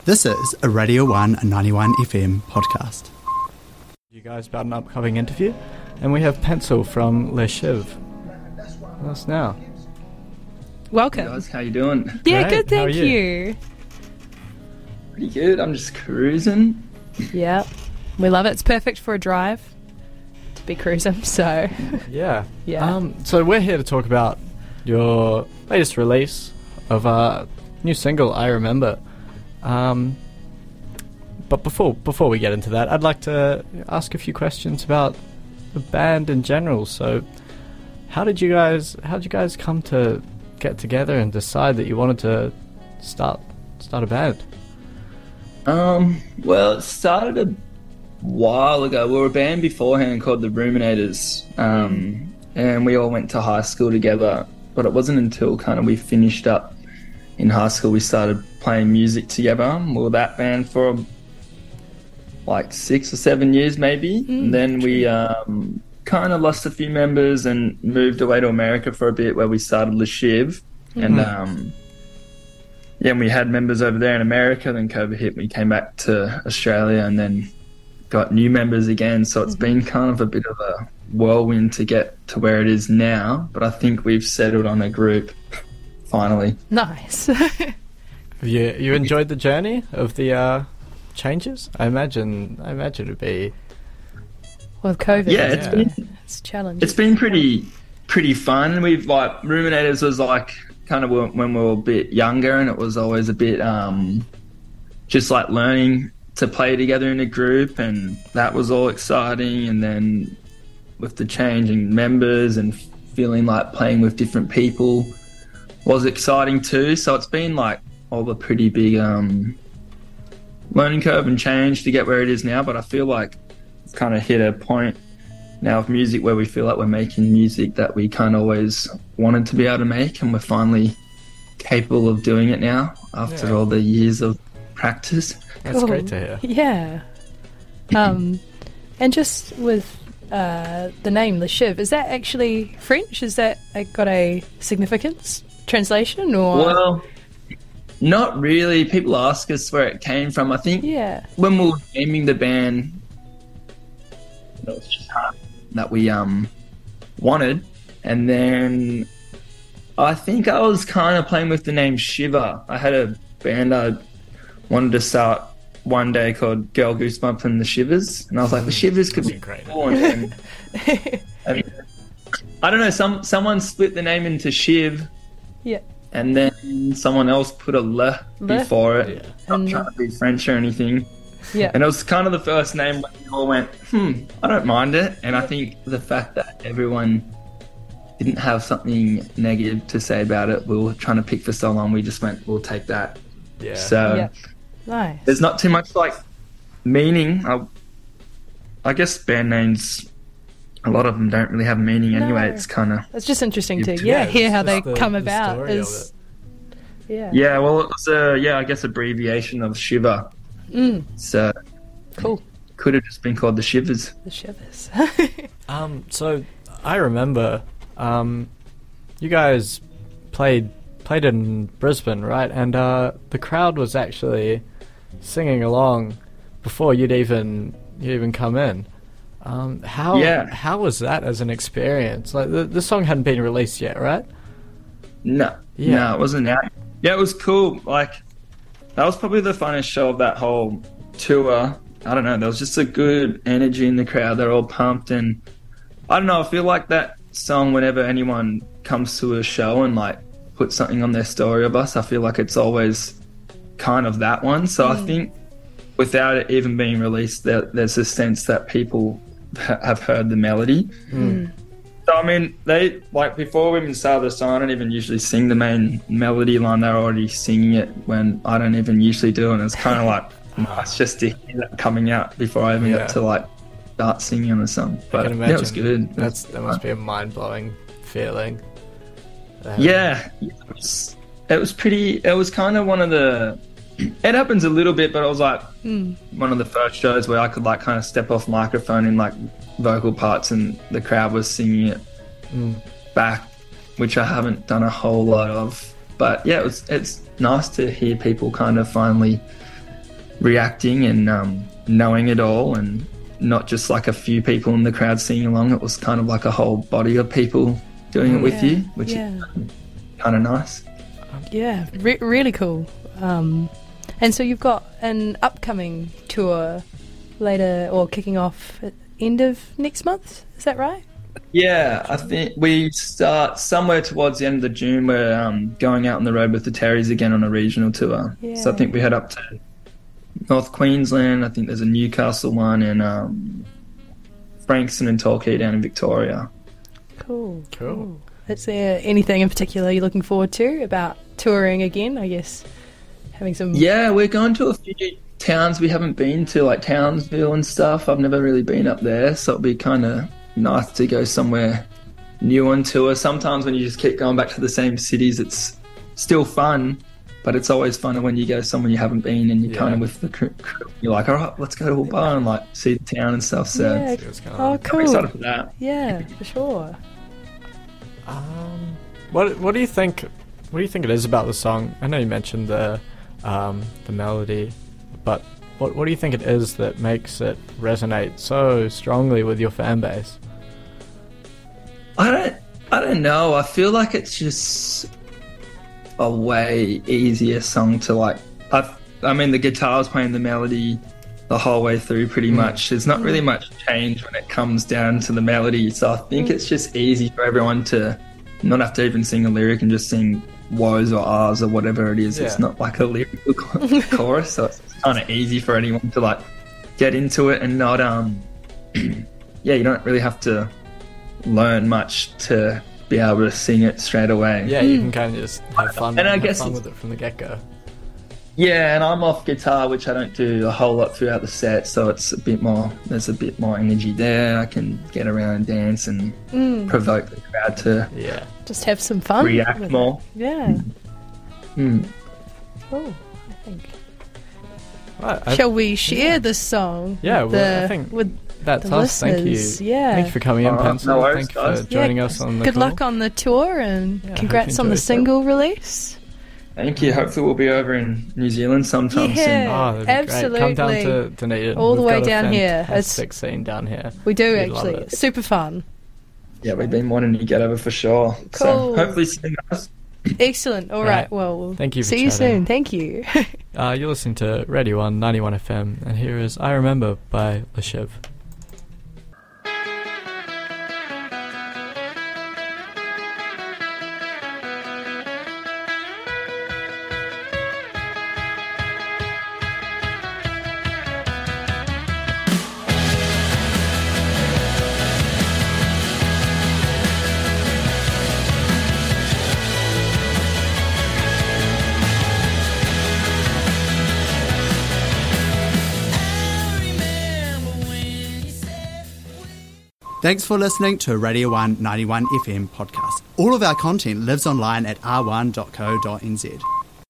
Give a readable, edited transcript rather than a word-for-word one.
This is a Radio 1 91 FM podcast. You guys about an upcoming interview, and we have Pencil from Le Chiv with us now. Welcome. Hey guys, how you doing? Yeah, Great. good, How are thank you? you. Pretty good. I'm just cruising. Yeah, we love it. It's perfect for a drive to be cruising, so Yeah. Yeah. So we're here to talk about your latest release of a new single, I Remember. But before we get into that, I'd like to ask a few questions about the band in general. So, how did you guys come to get together and decide that you wanted to start a band? Well, it started a while ago. We were a band beforehand called the Ruminators, and we all went to high school together. But it wasn't until kind of we finished up in high school we started playing music together. We were that band for like 6 or 7 years maybe. And then we kind of lost a few members and moved away to America for a bit, where we started Le Chiv. And and we had members over there in America. Then COVID hit, we came back to Australia and then got new members again. So it's been kind of a bit of a whirlwind to get to where it is now. But I think we've settled on a group finally. nice. Have you enjoyed the journey of the changes? I imagine it'd be. With COVID, Yeah, it's challenging. it's been pretty fun. We've like Ruminators was like kind of when we were a bit younger, and it was always a bit just like learning to play together in a group, and that was all exciting. And then with the change in members and feeling like playing with different people was exciting too. So it's been like all a pretty big learning curve and change to get where it is now. But I feel like it's kind of hit a point now of music where we feel like we're making music that we kind of always wanted to be able to make, and we're finally capable of doing it now after all the years of practice. That's Cool. great to hear. Yeah. And just with the name Le Chiv, is that actually French? Is that got a significance translation or? Well, not really. People ask us where it came from. I think Yeah. when we were naming the band, it was just that we wanted, and then I think I was kind of playing with the name Shiver. I had a band I wanted to start one day called Girl Goosebump and the Shivers, and I was like, the Shivers could be Great. cool. And I don't know, someone split the name into Shiv, Yeah. and then someone else put a le before it. Yeah. Not And- trying to be French or anything. Yeah. And it was kind of the first name where we all went, I don't mind it. And I think the fact that everyone didn't have something negative to say about it, we were trying to pick for so long, we just went, we'll take that. Yeah. So Yeah. Nice. there's not too much like meaning. I guess band names, a lot of them don't really have meaning anyway. No. It's kind of, It's just interesting to Yeah, hear it's how they just come the about. story of Is it. yeah. yeah, well, it was I guess abbreviation of Shiver. So Cool. could have just been called the Shivers. The Shivers. So I remember, you guys played in Brisbane, right? And the crowd was actually singing along before you'd even come in. How was that as an experience? Like the song hadn't been released yet, right? No, it wasn't out. Yeah, it was cool. Like, that was probably the funnest show of that whole tour. I don't know, there was just a good energy in the crowd. They're all pumped, and I don't know, I feel like that song, whenever anyone comes to a show and like puts something on their story of us, I feel like it's always kind of that one. So I think without it even being released, there's a sense that people have heard the melody. So I mean, they like before we even started the song, I don't even usually sing the main melody line. They're already singing it when I don't even usually do, and it's kind of like nice just to hear that coming out before I even got to like start singing on the song. But I can imagine. yeah, it was good. That must be a mind-blowing feeling. Yeah, it was pretty. It was kind of one of the. It happens a little bit, but it was like one of the first shows where I could like kind of step off microphone in like vocal parts, and the crowd was singing it back, which I haven't done a whole lot of. But yeah, it's nice to hear people kind of finally reacting and knowing it all, and not just like a few people in the crowd singing along. It was kind of like a whole body of people doing it with you, which is kind of nice. Yeah, really cool. And so you've got an upcoming tour later, or kicking off at end of next month, is that right? Yeah, I think we start somewhere towards the end of June. We're going out on the road with the Terrys again on a regional tour. Yeah. So I think we head up to North Queensland. I think there's a Newcastle one, and Frankston and Torquay down in Victoria. Cool. Is there anything in particular you're looking forward to about touring again, I guess? Having some... Yeah, we're going to a few towns we haven't been to, like Townsville and stuff. I've never really been up there, so it'll be kind of nice to go somewhere new on tour. Sometimes when you just keep going back to the same cities, it's still fun, but it's always funner when you go somewhere you haven't been and you're kind of with the crew. You're like, all right, let's go to a bar and like see the town and stuff. So oh, cool. I'm excited for that. Yeah, for sure. What do you think? What do you think it is about the song? I know you mentioned the melody, but what do you think it is that makes it resonate so strongly with your fan base? I don't know. I feel like it's just a way easier song to like. I mean, the guitar's playing the melody the whole way through pretty much. There's not really much change when it comes down to the melody. So I think it's just easy for everyone to not have to even sing a lyric and just sing woes or ahs or whatever it is. It's not like a lyrical chorus, so it's kind of easy for anyone to like get into it and not you don't really have to learn much to be able to sing it straight away. Yeah, you can kind of just have fun, and I guess fun with it from the get-go. Yeah, and I'm off guitar, which I don't do a whole lot throughout the set, so it's there's a bit more energy there. I can get around and dance and provoke the crowd to just have some fun, react more. Yeah. Cool, I think. Right, Shall we share this song? Yeah, I think with that's the us. Thank you. listeners. Yeah. Thank you for coming in, Pencil. No worries, Thank you for joining us on the Good call. luck on the tour, and congrats on the single release. Thank you. Hopefully we'll be over in New Zealand sometime soon. Oh, that'd be absolutely. great. Come down to Dunedin. All the We've way got a down here. fantastic scene down here. We do, We'd love actually. it. Super fun. Yeah, we've been wanting to get over for sure. Cool. So hopefully see you guys. Excellent. All right. Well, thank you for see you chatting. soon. Thank you. You're listening to Radio 1 91 FM, and here is I Remember by Le Shiv. Thanks for listening to Radio 1 91 FM podcast. All of our content lives online at r1.co.nz.